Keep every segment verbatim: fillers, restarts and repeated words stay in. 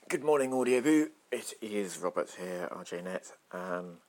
Good morning, Audioboo. It is Robert here, R J Net. Um,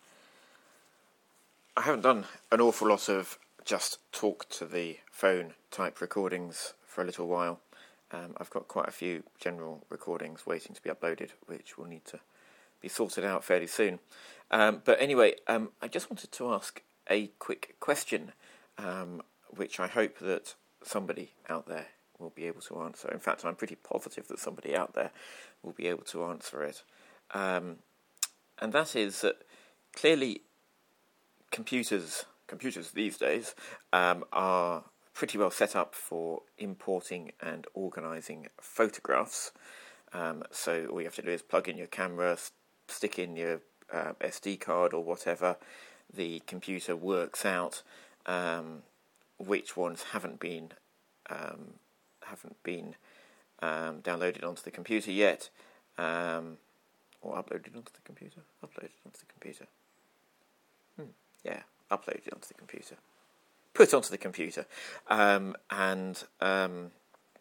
I haven't done an awful lot of just talk to the phone type recordings for a little while. Um, I've got quite a few general recordings waiting to be uploaded, which will need to be sorted out fairly soon. Um, but anyway, um, I just wanted to ask a quick question, um, which I hope that somebody out there will be able to answer. In fact, I'm pretty positive that somebody out there will be able to answer it. Um, and that is that clearly computers, computers these days um, are pretty well set up for importing and organising photographs. Um, so all you have to do is plug in your camera, stick in your uh, S D card or whatever. The computer works out um, which ones haven't been um, haven't been um, downloaded onto the computer yet, um, or uploaded onto the computer. Uploaded onto the computer. Hmm. Yeah, uploaded onto the computer. Put onto the computer, um, and um,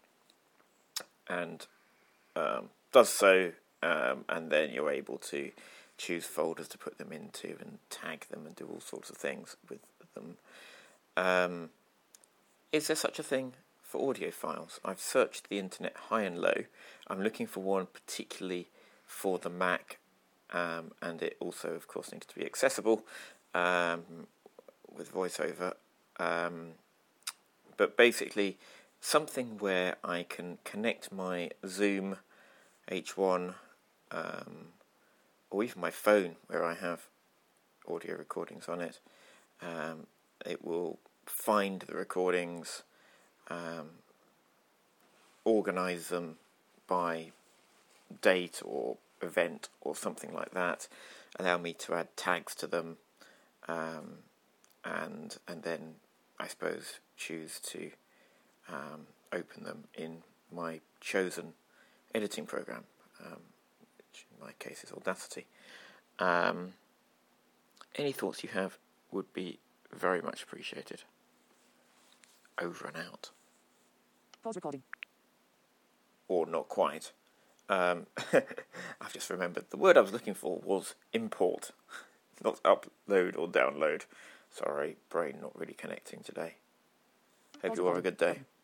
and um, does so, um, and then you're able to choose folders to put them into and tag them and do all sorts of things with them. Um, is there such a thing for audio files? I've searched the internet high and low. I'm looking for one particularly for the Mac, um, and it also, of course, needs to be accessible um, with VoiceOver. Um, but basically, something where I can connect my Zoom H one, um, or even my phone where I have audio recordings on it. Um, it will find the recordings, um, organise them by date or event or something like that, allow me to add tags to them, um, and and then I suppose choose to um, open them in my chosen editing program, um, which in my case is Audacity. Um, any thoughts you have would be very much appreciated. Over and out. Pause recording. Or not quite. Um, I've just remembered the word I was looking for was import, not upload or download. Sorry, brain not really connecting today. Hope you all have a good day.